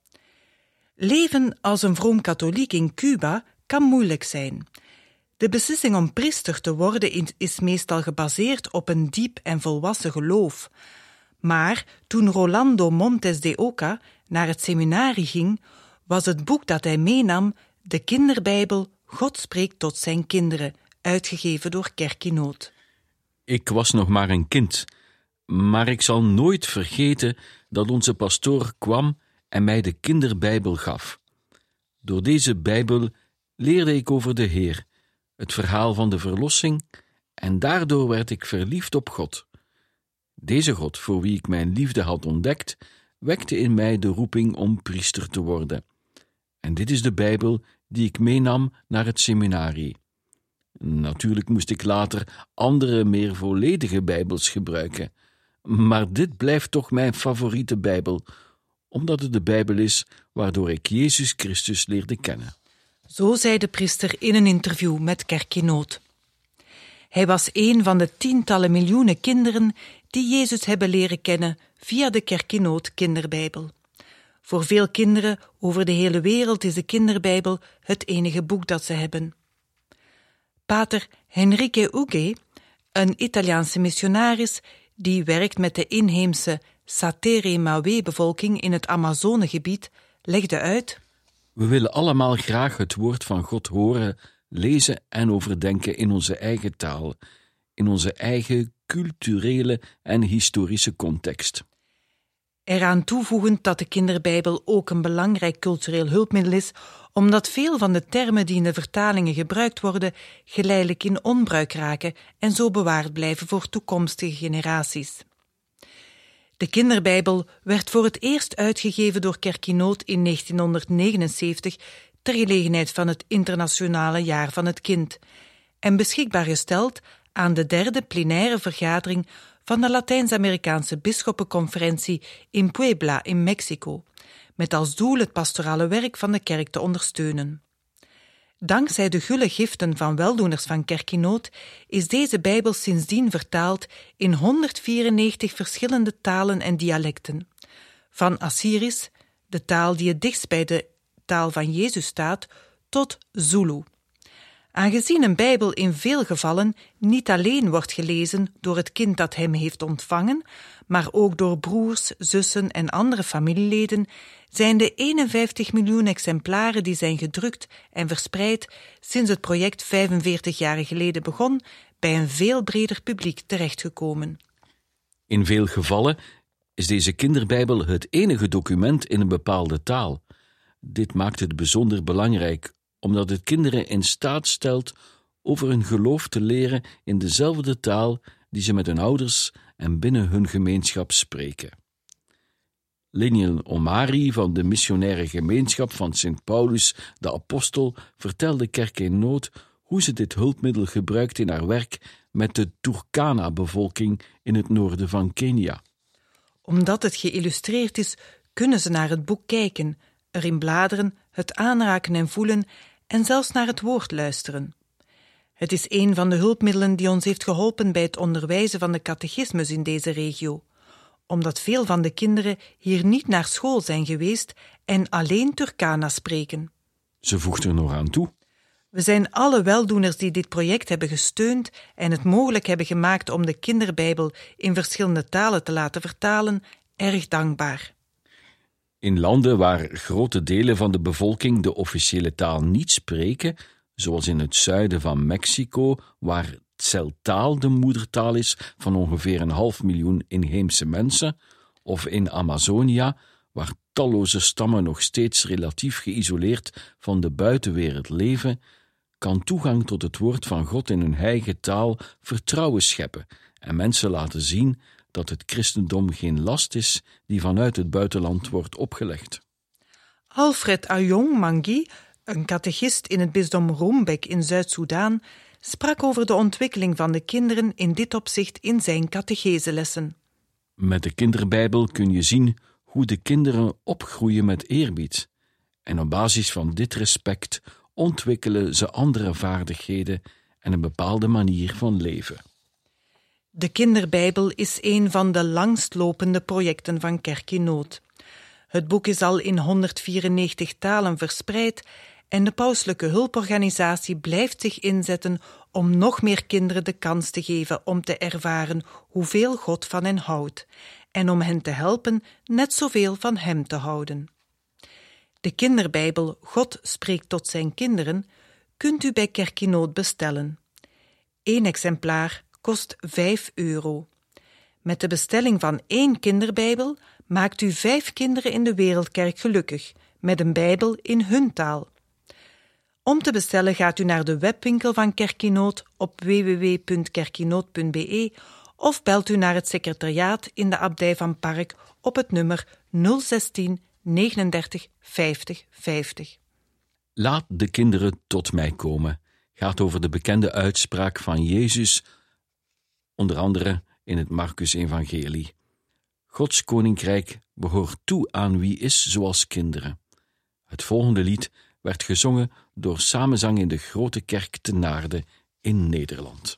Leven als een vroom katholiek in Cuba kan moeilijk zijn. De beslissing om priester te worden is meestal gebaseerd op een diep en volwassen geloof. Maar toen Rolando Montes de Oca naar het seminarie ging, was het boek dat hij meenam de Kinderbijbel God spreekt tot zijn kinderen, uitgegeven door Kerkgenoot. Ik was nog maar een kind, maar ik zal nooit vergeten dat onze pastoor kwam en mij de Kinderbijbel gaf. Door deze Bijbel leerde ik over de Heer, het verhaal van de verlossing, en daardoor werd ik verliefd op God. Deze God, voor wie ik mijn liefde had ontdekt, wekte in mij de roeping om priester te worden. En dit is de Bijbel die ik meenam naar het seminarie. Natuurlijk moest ik later andere, meer volledige Bijbels gebruiken, maar dit blijft toch mijn favoriete Bijbel, omdat het de Bijbel is waardoor ik Jezus Christus leerde kennen. Zo zei de priester in een interview met Kerkgenoot. Hij was een van de tientallen miljoenen kinderen die Jezus hebben leren kennen via de Kerkgenoot Kinderbijbel. Voor veel kinderen over de hele wereld is de Kinderbijbel het enige boek dat ze hebben. Pater Henrique Uge, een Italiaanse missionaris die werkt met de inheemse Satere Mawe-bevolking in het Amazonegebied, legde uit: We willen allemaal graag het woord van God horen, lezen en overdenken in onze eigen taal, in onze eigen culturele en historische context. Eraan toevoegend dat de Kinderbijbel ook een belangrijk cultureel hulpmiddel is, omdat veel van de termen die in de vertalingen gebruikt worden geleidelijk in onbruik raken en zo bewaard blijven voor toekomstige generaties. De Kinderbijbel werd voor het eerst uitgegeven door Kerkgenoot in negentienhonderdnegenenzeventig ter gelegenheid van het internationale jaar van het kind en beschikbaar gesteld aan de derde plenaire vergadering van de Latijns-Amerikaanse Bisschoppenconferentie in Puebla in Mexico, met als doel het pastorale werk van de kerk te ondersteunen. Dankzij de gulle giften van weldoeners van Kerkgenoot is deze Bijbel sindsdien vertaald in honderdvierennegentig verschillende talen en dialecten. Van Assyrisch, de taal die het dichtst bij de taal van Jezus staat, tot Zulu. Aangezien een Bijbel in veel gevallen niet alleen wordt gelezen door het kind dat hem heeft ontvangen, maar ook door broers, zussen en andere familieleden, zijn de eenenvijftig miljoen exemplaren die zijn gedrukt en verspreid sinds het project vijfenveertig jaar geleden begon, bij een veel breder publiek terechtgekomen. In veel gevallen is deze Kinderbijbel het enige document in een bepaalde taal. Dit maakt het bijzonder belangrijk, omdat het kinderen in staat stelt over hun geloof te leren in dezelfde taal die ze met hun ouders en binnen hun gemeenschap spreken. Linian Omari van de missionaire gemeenschap van Sint Paulus de Apostel vertelde Kerkgenoot hoe ze dit hulpmiddel gebruikt in haar werk met de Turkana-bevolking in het noorden van Kenia. Omdat het geïllustreerd is, kunnen ze naar het boek kijken, erin bladeren, het aanraken en voelen en zelfs naar het woord luisteren. Het is een van de hulpmiddelen die ons heeft geholpen bij het onderwijzen van de catechismus in deze regio, omdat veel van de kinderen hier niet naar school zijn geweest en alleen Turkana spreken. Ze voegt er nog aan toe: We zijn alle weldoeners die dit project hebben gesteund en het mogelijk hebben gemaakt om de Kinderbijbel in verschillende talen te laten vertalen, erg dankbaar. In landen waar grote delen van de bevolking de officiële taal niet spreken, zoals in het zuiden van Mexico, waar Tseltaal de moedertaal is van ongeveer een half miljoen inheemse mensen, of in Amazonia, waar talloze stammen nog steeds relatief geïsoleerd van de buitenwereld leven, kan toegang tot het woord van God in hun eigen taal vertrouwen scheppen en mensen laten zien dat het christendom geen last is die vanuit het buitenland wordt opgelegd. Alfred Ayong Mangi, een catechist in het bisdom Rumbek in Zuid-Soedan, sprak over de ontwikkeling van de kinderen in dit opzicht in zijn catecheselessen. Met de kinderbijbel kun je zien hoe de kinderen opgroeien met eerbied. En op basis van dit respect ontwikkelen ze andere vaardigheden en een bepaalde manier van leven. De kinderbijbel is een van de langstlopende projecten van Kerk in Nood. Het boek is al in honderdvierennegentig talen verspreid en de pauselijke hulporganisatie blijft zich inzetten om nog meer kinderen de kans te geven om te ervaren hoeveel God van hen houdt en om hen te helpen net zoveel van hem te houden. De kinderbijbel God spreekt tot zijn kinderen kunt u bij Kerk in Nood bestellen. Eén exemplaar kost vijf euro. Met de bestelling van één kinderbijbel maakt u vijf kinderen in de wereldkerk gelukkig, met een bijbel in hun taal. Om te bestellen gaat u naar de webwinkel van Kerk in Nood op w w w punt kerkinood punt b e of belt u naar het secretariaat in de abdij van Park op het nummer nul zestien negenendertig vijftig vijftig. Laat de kinderen tot mij komen gaat over de bekende uitspraak van Jezus, onder andere in het Marcus-evangelie. Gods koninkrijk behoort toe aan wie is zoals kinderen. Het volgende lied werd gezongen door Samenzang in de Grote Kerk te Naarden in Nederland.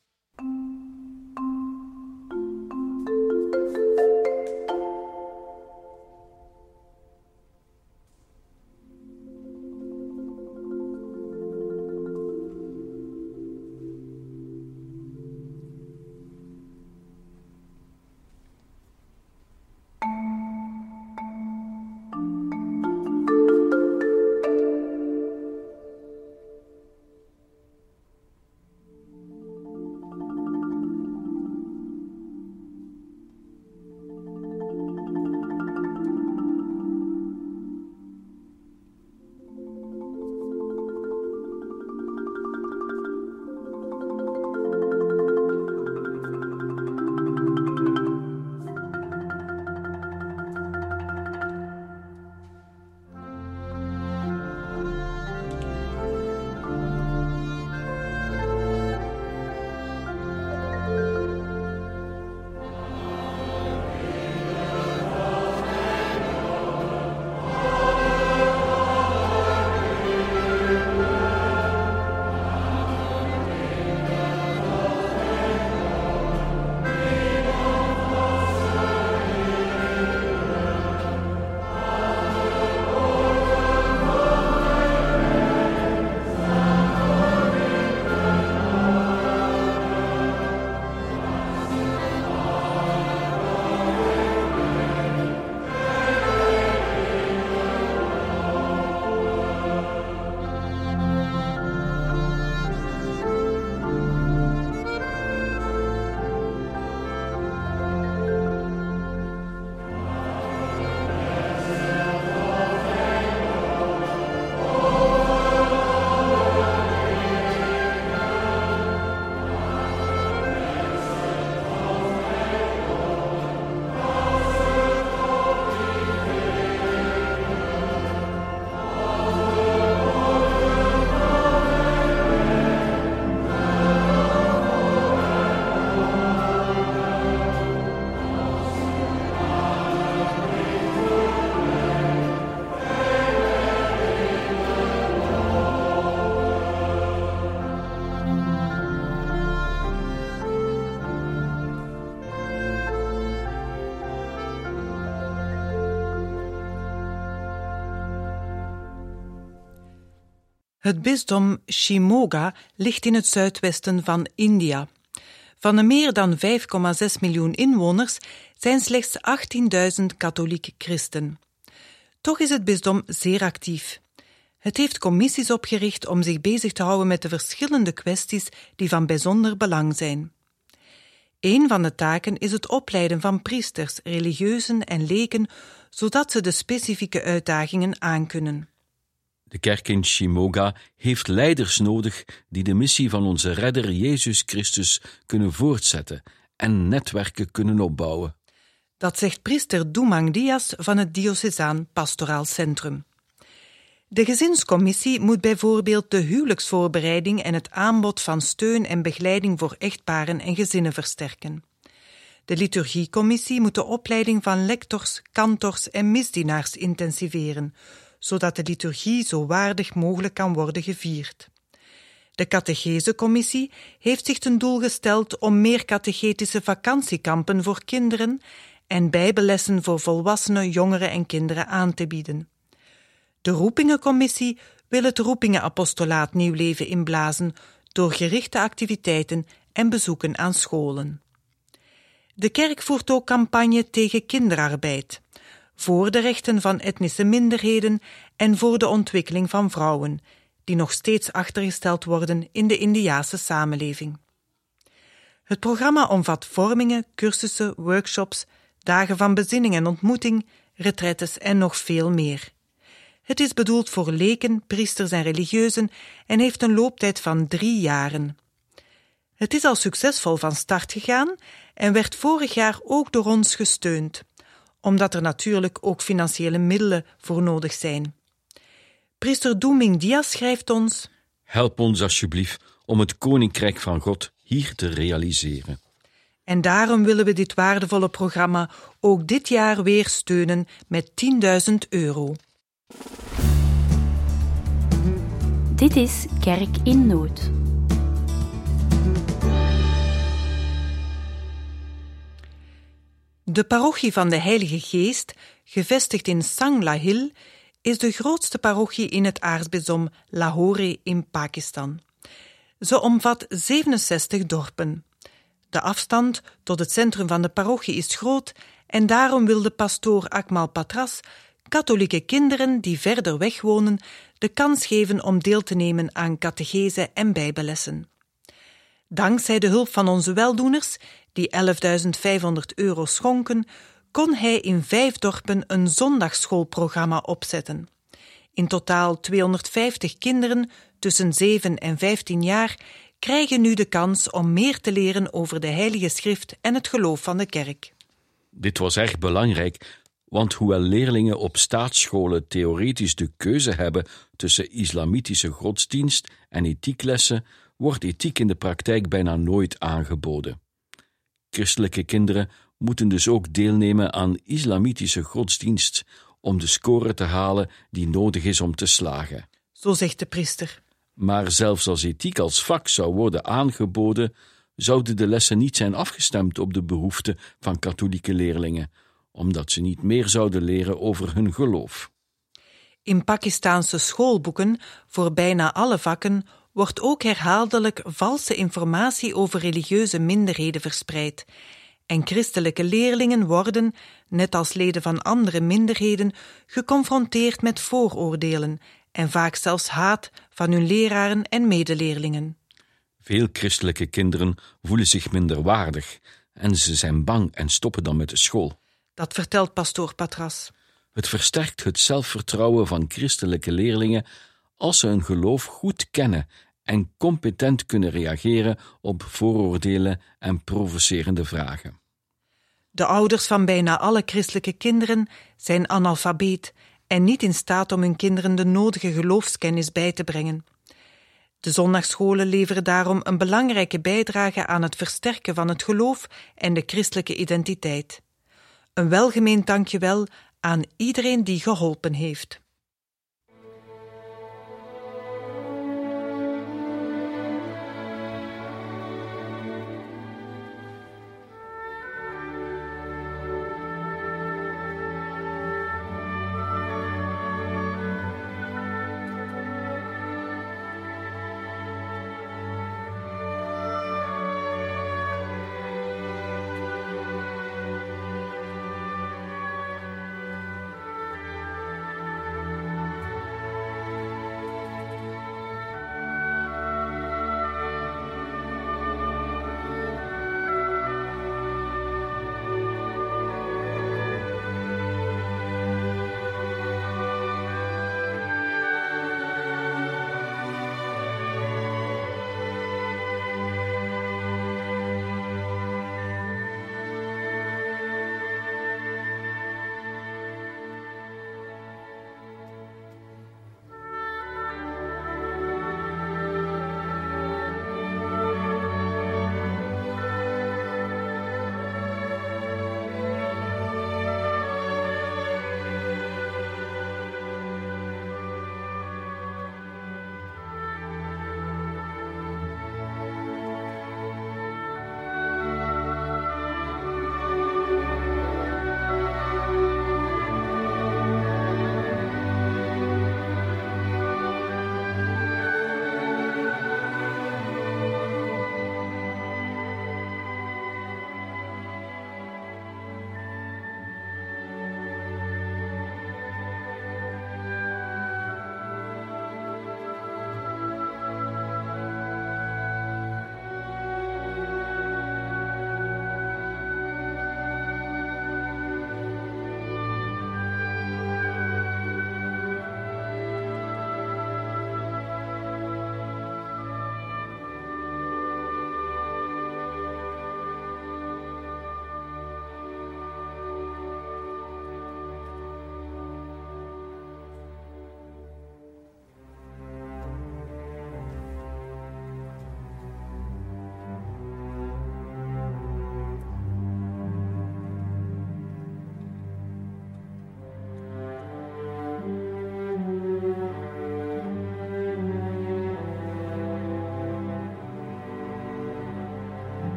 Het bisdom Shimoga ligt in het zuidwesten van India. Van de meer dan vijf komma zes miljoen inwoners zijn slechts achttienduizend katholieke christen. Toch is het bisdom zeer actief. Het heeft commissies opgericht om zich bezig te houden met de verschillende kwesties die van bijzonder belang zijn. Een van de taken is het opleiden van priesters, religieuzen en leken, zodat ze de specifieke uitdagingen aankunnen. De kerk in Shimoga heeft leiders nodig die de missie van onze redder Jezus Christus kunnen voortzetten en netwerken kunnen opbouwen. Dat zegt priester Doemang Dias van het Diocesaan Pastoraal Centrum. De gezinscommissie moet bijvoorbeeld de huwelijksvoorbereiding en het aanbod van steun en begeleiding voor echtparen en gezinnen versterken. De liturgiecommissie moet de opleiding van lectors, kantors en misdienaars intensiveren, zodat de liturgie zo waardig mogelijk kan worden gevierd. De catechesecommissie heeft zich ten doel gesteld om meer catechetische vakantiekampen voor kinderen en bijbellessen voor volwassenen, jongeren en kinderen aan te bieden. De roepingencommissie wil het roepingenapostolaat nieuw leven inblazen door gerichte activiteiten en bezoeken aan scholen. De kerk voert ook campagne tegen kinderarbeid, voor de rechten van etnische minderheden en voor de ontwikkeling van vrouwen, die nog steeds achtergesteld worden in de Indiase samenleving. Het programma omvat vormingen, cursussen, workshops, dagen van bezinning en ontmoeting, retraites en nog veel meer. Het is bedoeld voor leken, priesters en religieuzen en heeft een looptijd van drie jaren. Het is al succesvol van start gegaan en werd vorig jaar ook door ons gesteund, omdat er natuurlijk ook financiële middelen voor nodig zijn. Priester Doeming Dias schrijft ons: Help ons alsjeblieft om het Koninkrijk van God hier te realiseren. En daarom willen we dit waardevolle programma ook dit jaar weer steunen met tienduizend euro. Dit is Kerk in Nood. De parochie van de Heilige Geest, gevestigd in Sangla Hill, is de grootste parochie in het aartsbisdom Lahore in Pakistan. Ze omvat zevenenzestig dorpen. De afstand tot het centrum van de parochie is groot en daarom wil de pastoor Akmal Patras katholieke kinderen die verder weg wonen de kans geven om deel te nemen aan catechese en bijbellessen. Dankzij de hulp van onze weldoeners, die elfduizend vijfhonderd euro schonken, kon hij in vijf dorpen een zondagsschoolprogramma opzetten. In totaal tweehonderdvijftig kinderen tussen zeven en vijftien jaar krijgen nu de kans om meer te leren over de Heilige Schrift en het geloof van de kerk. Dit was erg belangrijk, want hoewel leerlingen op staatsscholen theoretisch de keuze hebben tussen islamitische godsdienst en ethieklessen, wordt ethiek in de praktijk bijna nooit aangeboden. Christelijke kinderen moeten dus ook deelnemen aan islamitische godsdienst om de score te halen die nodig is om te slagen. Zo zegt de priester. Maar zelfs als ethiek als vak zou worden aangeboden, zouden de lessen niet zijn afgestemd op de behoeften van katholieke leerlingen, omdat ze niet meer zouden leren over hun geloof. In Pakistaanse schoolboeken voor bijna alle vakken wordt ook herhaaldelijk valse informatie over religieuze minderheden verspreid. En christelijke leerlingen worden, net als leden van andere minderheden, geconfronteerd met vooroordelen en vaak zelfs haat van hun leraren en medeleerlingen. Veel christelijke kinderen voelen zich minderwaardig en ze zijn bang en stoppen dan met de school. Dat vertelt pastoor Patras. Het versterkt het zelfvertrouwen van christelijke leerlingen als ze hun geloof goed kennen en competent kunnen reageren op vooroordelen en provocerende vragen. De ouders van bijna alle christelijke kinderen zijn analfabeet en niet in staat om hun kinderen de nodige geloofskennis bij te brengen. De zondagsscholen leveren daarom een belangrijke bijdrage aan het versterken van het geloof en de christelijke identiteit. Een welgemeend dankjewel aan iedereen die geholpen heeft.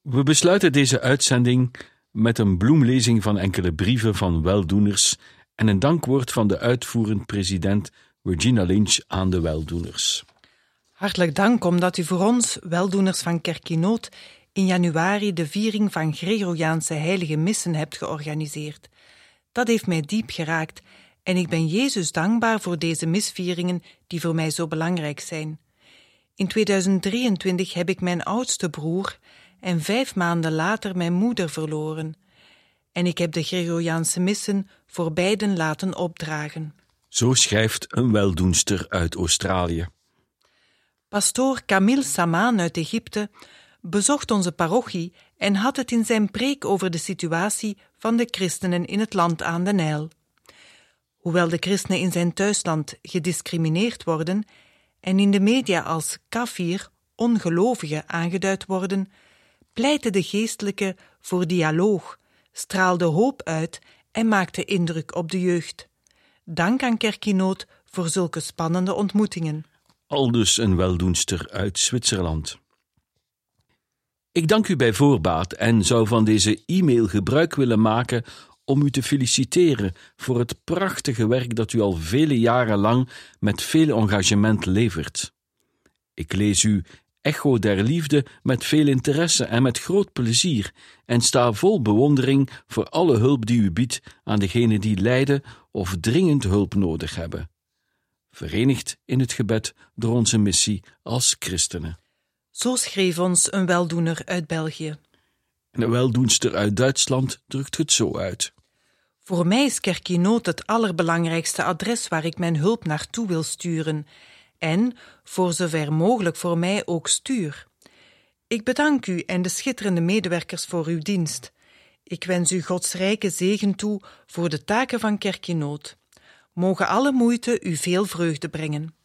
We besluiten deze uitzending met een bloemlezing van enkele brieven van weldoeners en een dankwoord van de uitvoerend president Regina Lynch aan de weldoeners. Hartelijk dank omdat u voor ons, weldoeners van Kerk in Nood, in januari de viering van Gregoriaanse heilige missen hebt georganiseerd. Dat heeft mij diep geraakt en ik ben Jezus dankbaar voor deze misvieringen die voor mij zo belangrijk zijn. In tweeduizend drieëntwintig heb ik mijn oudste broer en vijf maanden later mijn moeder verloren. En ik heb de Gregoriaanse missen voor beiden laten opdragen. Zo schrijft een weldoenster uit Australië. Pastoor Kamil Samaan uit Egypte bezocht onze parochie en had het in zijn preek over de situatie van de christenen in het land aan de Nijl. Hoewel de christenen in zijn thuisland gediscrimineerd worden en in de media als kafir, ongelovigen, aangeduid worden, pleitte de geestelijke voor dialoog, straalde hoop uit en maakte indruk op de jeugd. Dank aan Kerk in Nood voor zulke spannende ontmoetingen. Aldus een weldoenster uit Zwitserland. Ik dank u bij voorbaat en zou van deze e-mail gebruik willen maken om u te feliciteren voor het prachtige werk dat u al vele jaren lang met veel engagement levert. Ik lees uw Echo der Liefde met veel interesse en met groot plezier en sta vol bewondering voor alle hulp die u biedt aan degenen die lijden of dringend hulp nodig hebben. Verenigd in het gebed door onze missie als christenen. Zo schreef ons een weldoener uit België. En een weldoenster uit Duitsland drukt het zo uit. Voor mij is Kerk in Nood het allerbelangrijkste adres waar ik mijn hulp naartoe wil sturen en, voor zover mogelijk voor mij, ook stuur. Ik bedank u en de schitterende medewerkers voor uw dienst. Ik wens u Gods rijke zegen toe voor de taken van Kerk in Nood. Mogen alle moeite u veel vreugde brengen.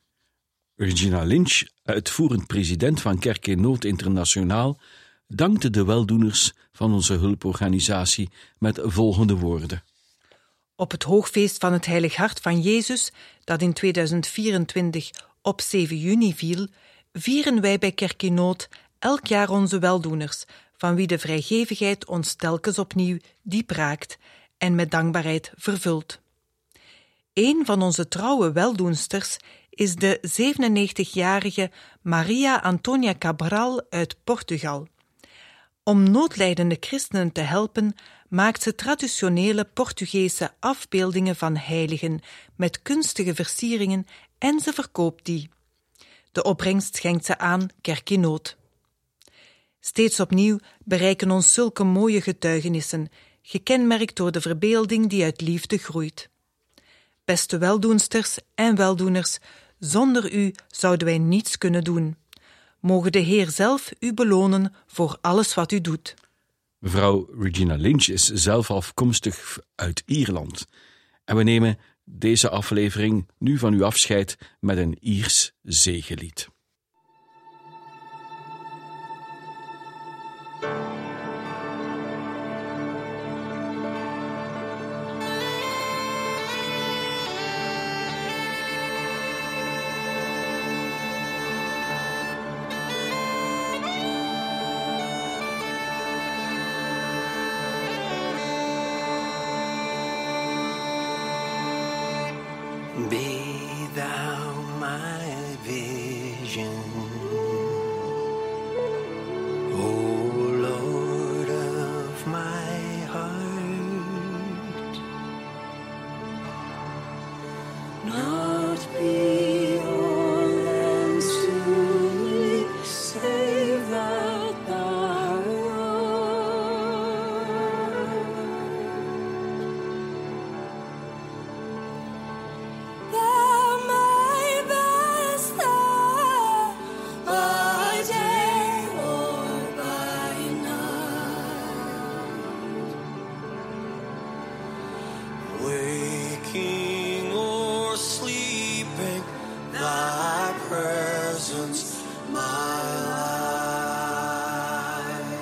Regina Lynch, uitvoerend president van Kerk in Nood Internationaal, dankte de weldoeners van onze hulporganisatie met volgende woorden. Op het hoogfeest van het Heilig Hart van Jezus, dat in tweeduizend vierentwintig op zeven juni viel, vieren wij bij Kerk in Nood elk jaar onze weldoeners, van wie de vrijgevigheid ons telkens opnieuw diep raakt en met dankbaarheid vervult. Een van onze trouwe weldoensters is de zevenennegentigjarige Maria Antonia Cabral uit Portugal. Om noodlijdende christenen te helpen, maakt ze traditionele Portugese afbeeldingen van heiligen met kunstige versieringen en ze verkoopt die. De opbrengst schenkt ze aan Kerk in Nood. Steeds opnieuw bereiken ons zulke mooie getuigenissen, gekenmerkt door de verbeelding die uit liefde groeit. Beste weldoensters en weldoeners, zonder u zouden wij niets kunnen doen. Mogen de Heer zelf u belonen voor alles wat u doet. Mevrouw Regina Lynch is zelf afkomstig uit Ierland. En we nemen deze aflevering nu van u afscheid met een Iers zegelied. Be thou my vision, O Lord of my heart. Not be all ends to me, save that thou art. Thou my best thou, by day or by night, waking or sleeping, thy presence my life.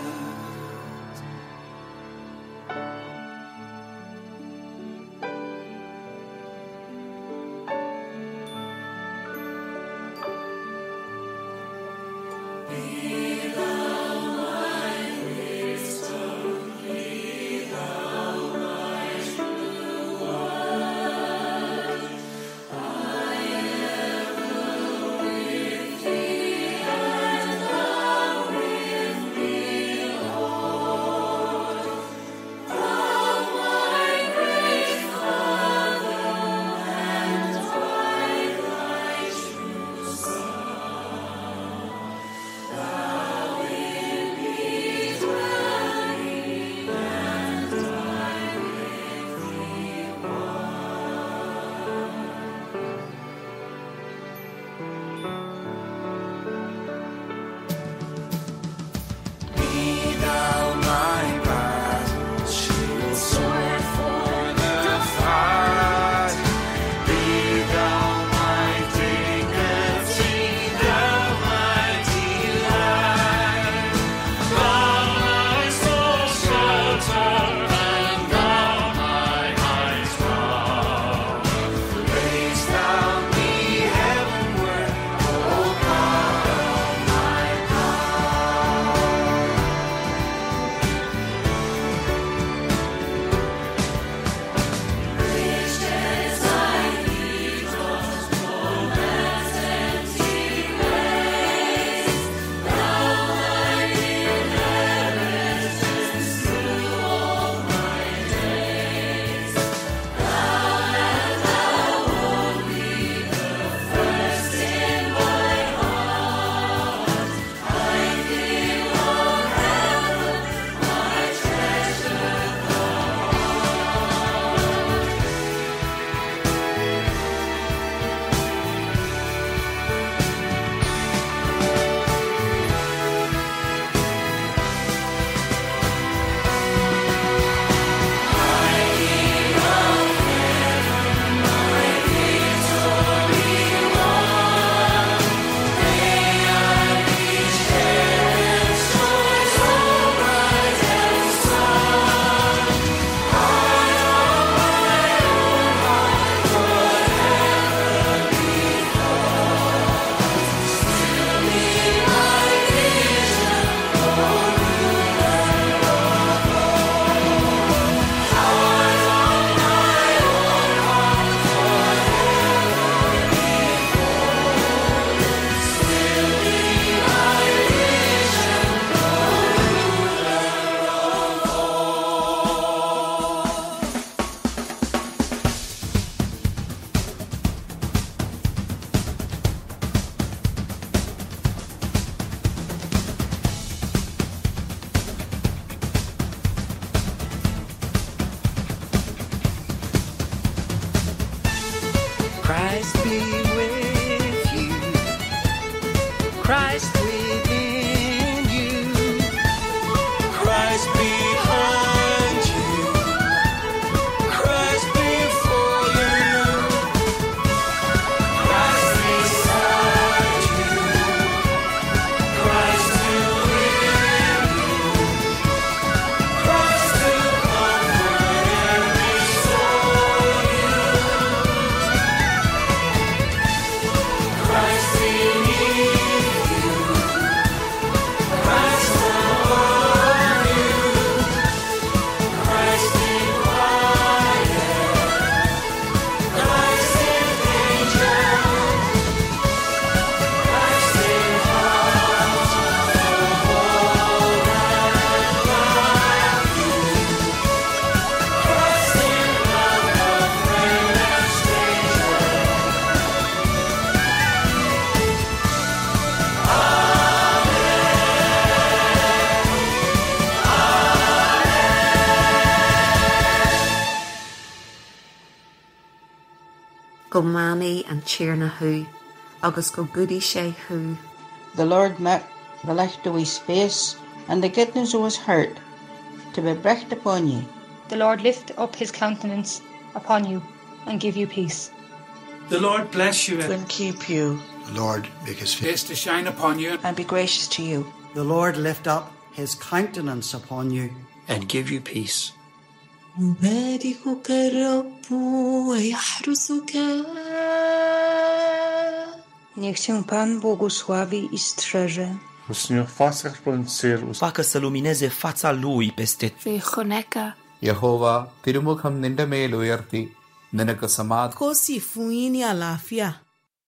Be thou my Christ be with you. Christ within you. Christ behind you. Christ before you. Christ beside you. Christ to win you. Christ to comfort and restore you. Christ beneath you. Christ above you. Christ in quiet. Christ in danger. Christ in heart of all that love you. Christ in love of friend and stranger. Go mani and cheerna hu, agus go goody she hu. The Lord met the light of his space, and the goodness of his heart, to be brecht upon you. The Lord lift up his countenance upon you and give you peace. The Lord bless you and keep you. The Lord make his face to shine upon you and be gracious to you. The Lord lift up his countenance upon you and give you peace. يباركك الرب ويحرسك. Niech cię Pan błogosławi i strzeże. O Senhor faça resplandecer o facă să lumineze fața lui peste Vehoneca. Yehova, திருமுகம் நின்ற மேல் உயர்த்தி நினக்கு Samad Kosi fuini alafia.